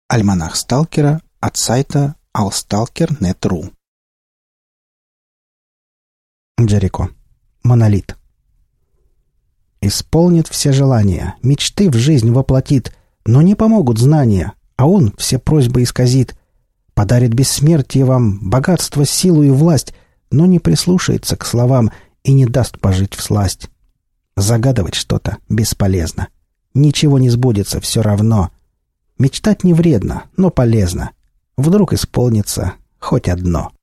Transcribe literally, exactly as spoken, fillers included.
Альманах сталкера от сайта алсталкер точка нет точка ру. Джерико. Монолит. Исполнит все желания, мечты в жизнь воплотит, но не помогут знания, а он все просьбы исказит. Подарит бессмертие вам, богатство, силу и власть, но не прислушается к словам и не даст пожить всласть. Загадывать что-то бесполезно. Ничего не сбудется все равно. Мечтать не вредно, но полезно. Вдруг исполнится хоть одно.